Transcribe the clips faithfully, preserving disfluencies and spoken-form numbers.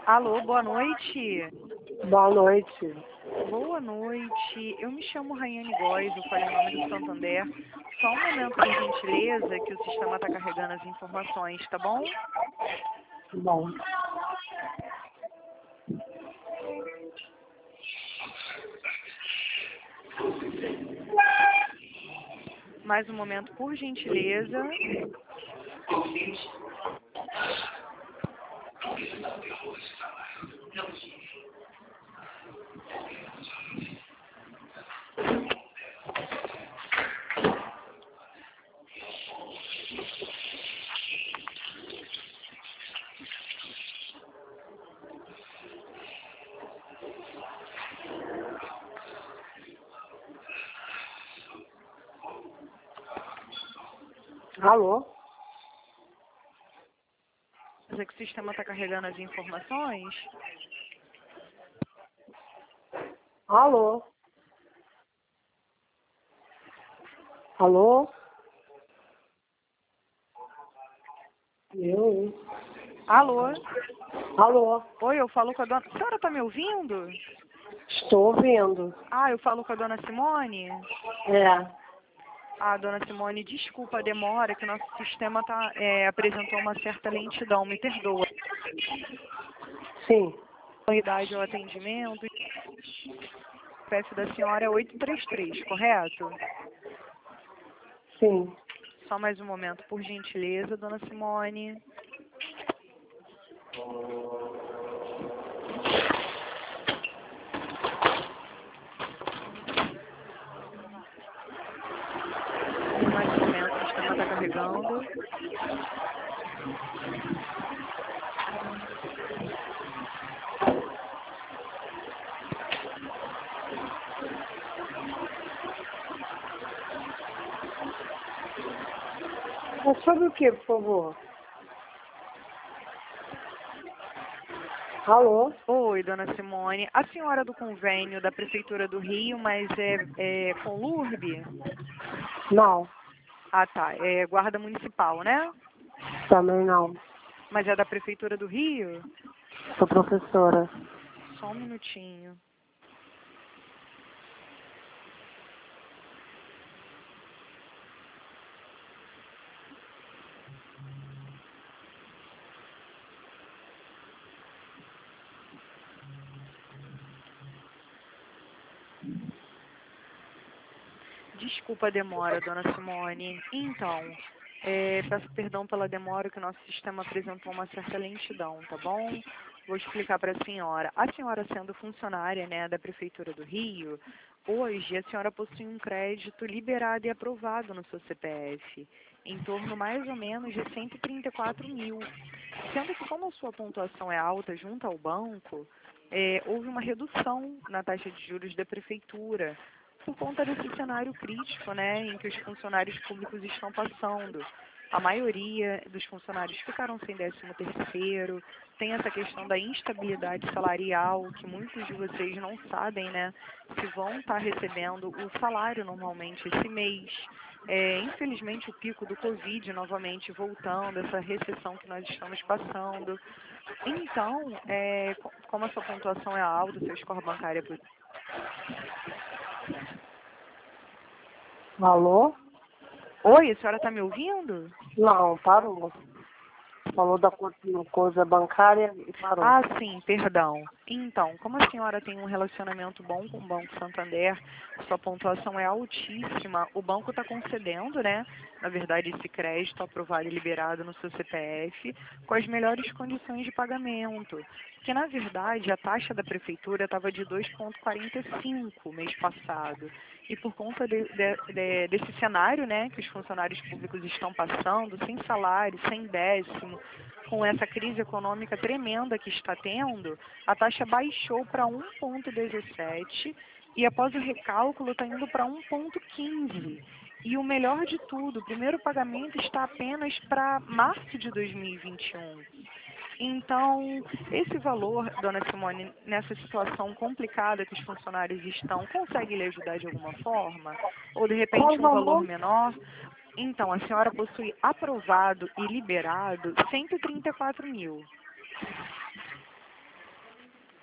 Alô, boa noite. Boa noite. Boa noite. Eu me chamo Raiane Góes, eu falei em nome do Santander. Só um momento, por gentileza, que o sistema está carregando as informações, tá bom? Bom. Mais um momento, por gentileza. Alô? Mas é que o sistema está carregando as informações. Alô? Alô? Eu, hein? Alô? Alô? Oi, eu falo com a dona... A senhora está me ouvindo? Estou ouvindo. Ah, eu falo com a dona Simone? É. Ah, dona Simone, desculpa a demora, que o nosso sistema tá, é, apresentou uma certa lentidão, me perdoa. Sim. Prioridade ao atendimento, o C P F da senhora é oito três três, correto? Sim. Só mais um momento, por gentileza, dona Simone. Mais um momento, o sistema está carregando. É sobre o que, por favor? Alô? Oi, dona Simone. A senhora é do convênio da Prefeitura do Rio, mas é, é com L U R B? Não. Ah, tá. É guarda municipal, né? Também não. Mas é da Prefeitura do Rio? Sou professora. Só um minutinho. Desculpa a demora, dona Simone. Então, é, peço perdão pela demora, que o nosso sistema apresentou uma certa lentidão, tá bom? Vou explicar para a senhora. A senhora sendo funcionária, né, da Prefeitura do Rio, hoje a senhora possui um crédito liberado e aprovado no seu C P F, em torno mais ou menos de cento e trinta e quatro mil. Sendo que como a sua pontuação é alta junto ao banco, é, houve uma redução na taxa de juros da Prefeitura, por conta desse cenário crítico, né, em que os funcionários públicos estão passando. A maioria dos funcionários ficaram sem décimo terceiro, tem essa questão da instabilidade salarial, que muitos de vocês não sabem, né, se vão estar recebendo o salário normalmente esse mês. É, infelizmente, o pico do Covid novamente voltando, essa recessão que nós estamos passando. Então, é, co- como a sua pontuação é alta, seu score bancário é positivo. Alô? Oi, a senhora está me ouvindo? Não, parou. Falou da co- coisa bancária e parou. Ah, sim, perdão. Então, como a senhora tem um relacionamento bom com o Banco Santander, sua pontuação é altíssima, o banco está concedendo, né, na verdade, esse crédito aprovado e liberado no seu C P F, com as melhores condições de pagamento. Porque, na verdade, a taxa da prefeitura estava de dois vírgula quarenta e cinco mês passado. E por conta de, de, de, desse cenário, né, que os funcionários públicos estão passando, sem salário, sem décimo, com essa crise econômica tremenda que está tendo, a taxa baixou para um vírgula dezessete e após o recálculo está indo para um vírgula quinze. E o melhor de tudo, o primeiro pagamento está apenas para março de dois mil e vinte e um. Então, esse valor, dona Simone, nessa situação complicada que os funcionários estão, consegue lhe ajudar de alguma forma? Ou, de Qual o repente, um valor valor? menor? Então, a senhora possui aprovado e liberado cento e trinta e quatro mil.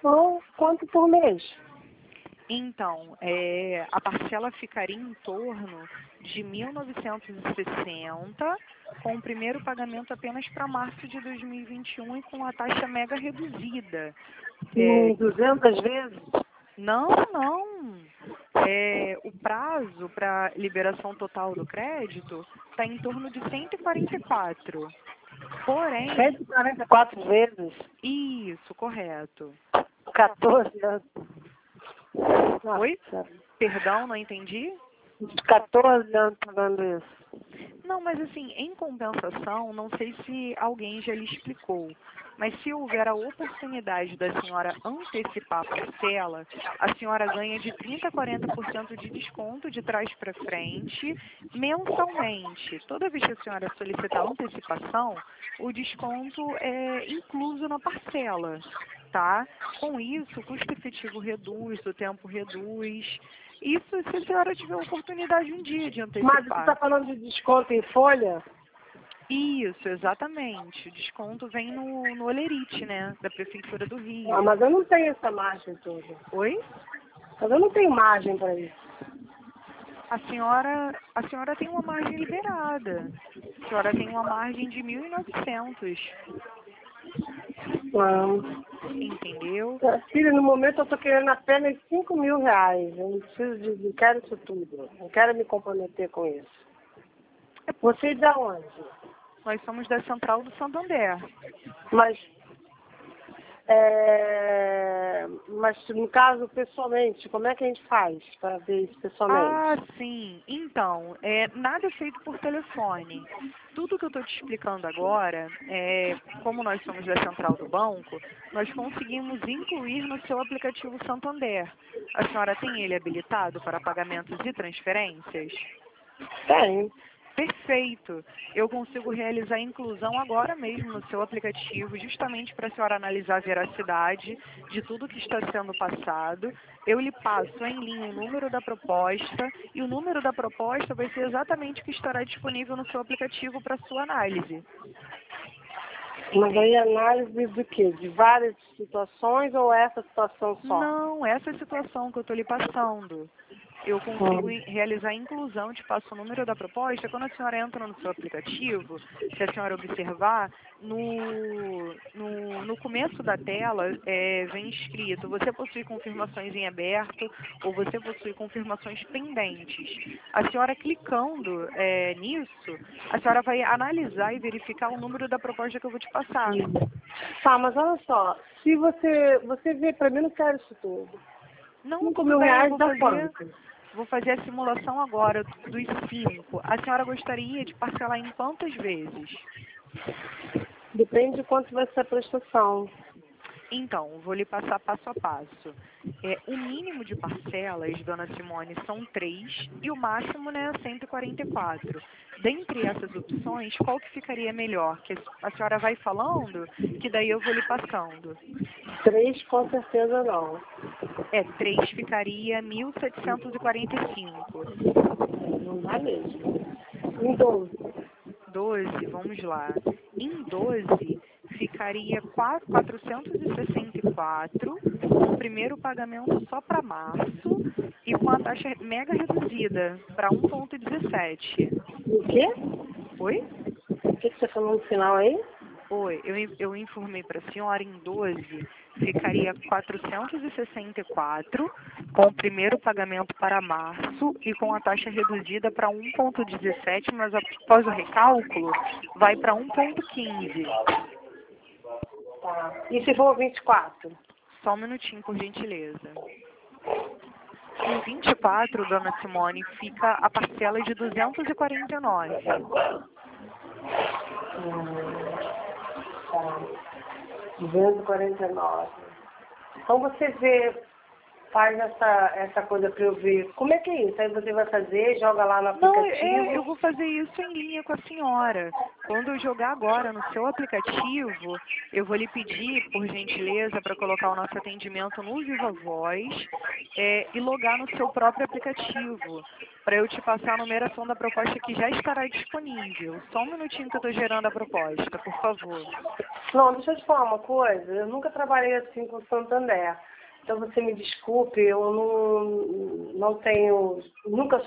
falou quanto por mês? Então, é, a parcela ficaria em torno de mil novecentos e sessenta, com o primeiro pagamento apenas para março de dois mil e vinte e um e com a taxa mega reduzida. Em É, duzentas vezes? não, não. É, o prazo para liberação total do crédito está em torno de cento e quarenta e quatro. Porém, cento e quarenta e quatro vezes? isso, correto. quatorze anos. Nossa, Oi? Perdão, não entendi? quatorze anos pagando isso. Não, mas assim, em compensação, não sei se alguém já lhe explicou, mas se houver a oportunidade da senhora antecipar a parcela, a senhora ganha de trinta a quarenta por cento de desconto de trás para frente mensalmente. Toda vez que a senhora solicitar antecipação, o desconto é incluso na parcela, tá? Com isso, o custo efetivo reduz, o tempo reduz. Isso se a senhora tiver oportunidade um dia de Mas você antecipar. está falando de desconto em folha? Isso, exatamente. O desconto vem no, no Olerite, né? Da Prefeitura do Rio. Ah, mas eu não tenho essa margem toda. Oi? Mas eu não tenho margem para isso. A senhora, a senhora tem uma margem liberada. A senhora tem uma margem de mil e novecentos. Não. Entendeu? Filha, no momento eu estou querendo apenas cinco mil reais. Eu não preciso de, não quero isso tudo. Não quero me comprometer com isso. Você é de onde? Nós somos da Central do Santander. Mas, é, mas no caso, pessoalmente, como é que a gente faz para ver isso pessoalmente? Ah, sim. Então, é, nada é feito por telefone. Tudo que eu estou te explicando agora, é, como nós somos da Central do Banco, nós conseguimos incluir no seu aplicativo Santander. A senhora tem ele habilitado para pagamentos e transferências? Tem. Perfeito. Eu consigo realizar a inclusão agora mesmo no seu aplicativo, justamente para a senhora analisar a veracidade de tudo que está sendo passado. Eu lhe passo em linha o número da proposta e o número da proposta vai ser exatamente o que estará disponível no seu aplicativo para sua análise. Mas aí análise do quê? De várias situações ou essa situação só? Não, essa é a situação que eu estou lhe passando. Eu consigo Hum. realizar a inclusão, te passo o número da proposta. Quando a senhora entra no seu aplicativo, se a senhora observar, no, no, no começo da tela é, vem escrito: você possui confirmações em aberto ou você possui confirmações pendentes. A senhora clicando é, nisso, a senhora vai analisar e verificar o número da proposta que eu vou te passar. Tá, mas olha só, se você, você vê, pra mim não quero isso tudo. Não, Cinco tudo mil bem, eu reais vou dá fazer. quanto? Vou fazer a simulação agora dos cinco. A senhora gostaria de parcelar em quantas vezes? Depende de quanto vai ser a prestação. Então, vou lhe passar passo a passo. É, o mínimo de parcelas, dona Simone, são três e o máximo, né, cento e quarenta e quatro. Dentre essas opções, qual que ficaria melhor? Que a senhora vai falando, que daí eu vou lhe passando. Três com certeza não. É, três ficaria mil setecentos e quarenta e cinco. Não dá mesmo. Em doze. doze, vamos lá. Em doze, ficaria quatrocentos e sessenta e quatro, com o primeiro pagamento só para março e com a taxa mega reduzida para um vírgula dezessete. O quê? Oi? O que, que você falou no final aí? Oi, eu, in- eu informei para a senhora em doze, ficaria quatrocentos e sessenta e quatro, com o primeiro pagamento para março e com a taxa reduzida para um vírgula dezessete, mas após o recálculo, vai para um vírgula quinze. Tá. E se for vinte e quatro? Só um minutinho, por gentileza. Em vinte e quatro, dona Simone, fica a parcela de duzentos e quarenta e nove. Hum, tá. duzentos e quarenta e nove. Então você vê, faz essa, essa coisa para eu ver. Como é que é isso? Aí você vai fazer, joga lá no Não, aplicativo. é, eu vou fazer isso em linha com a senhora. Quando eu jogar agora no seu aplicativo, eu vou lhe pedir, por gentileza, para colocar o nosso atendimento no Viva Voz é, e logar no seu próprio aplicativo, para eu te passar a numeração da proposta que já estará disponível. Só um minutinho que eu estou gerando a proposta, por favor. Não, deixa eu te falar uma coisa. Eu nunca trabalhei assim com o Santander. Então você me desculpe, eu não, não tenho, nunca